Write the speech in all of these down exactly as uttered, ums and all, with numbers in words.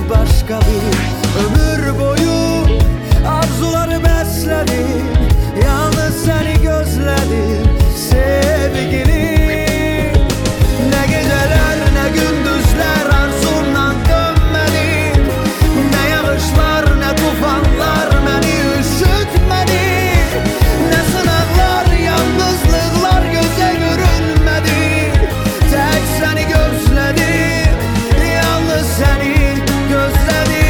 başka bir ömür boyu arzuları besledim, yalnız seni gözledim sevgilim. Ne geceler ne gündüzler arzumdan dönmedim, ne yağışlar ne tufanlar beni üşütmedi, ne sınavlar yalnızlıklar göze görünmedi. Tek seni gözledim, yalnız seni gözledim.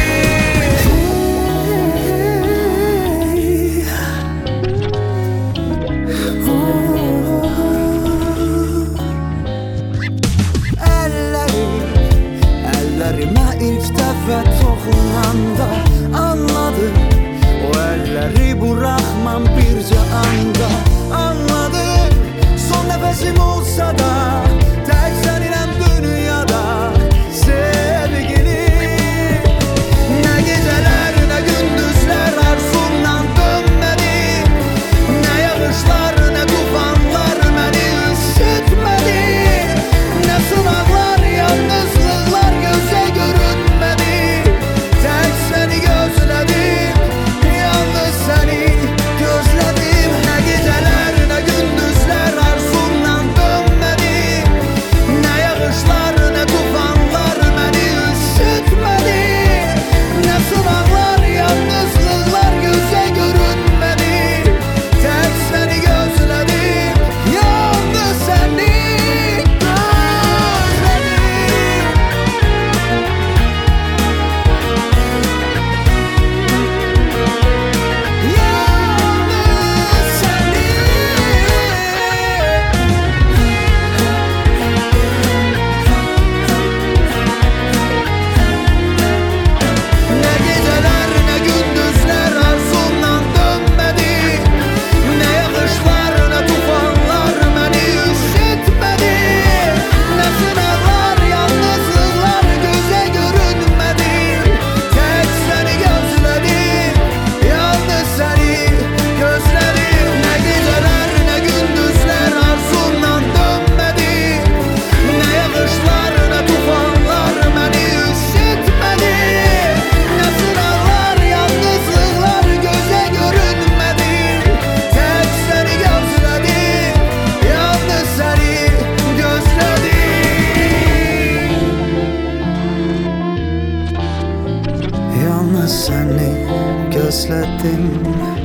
Ellerime ilk defa dokunanda anladım, o elleri bırakmam birce anda. Anladım, son nefesim olsa da tek seninle dünyada sevgilim. Ne geceler ne gündüzler arzumdan dönmedim, ne yağışlar ne tufanlar beni üşütmedi, ne sınavlar yalnızlıklar göze görünmedi. Tek seni gözledim, yalnız seni gözledim. Ne geceler ne gündüzler arzumdan dönmedim, ne yağışlar ne tufanlar beni üşütmedi, ne sınavlar yalnızlıklar göze görünmedi. Tek seni gözledim, yalnız seni gözledim. Ne geceler ne gündüzler arzumdan dönmedi, ne yağışlar ne tufanlar beni üşütmedi, ne sınavlar yalnızlıklar göze görünmedi. Tek seni gözledim, yalnız seni gözledim. Ne geceler ne gündüzler arzumdan dönmedi, ne yağışlar ne tufanlar beni üşütmedi, ne sınavlar yalnızlıklar göze görünmedi. Tek seni gözledim, yalnız seni gözledim. Yalnız seni gözledim.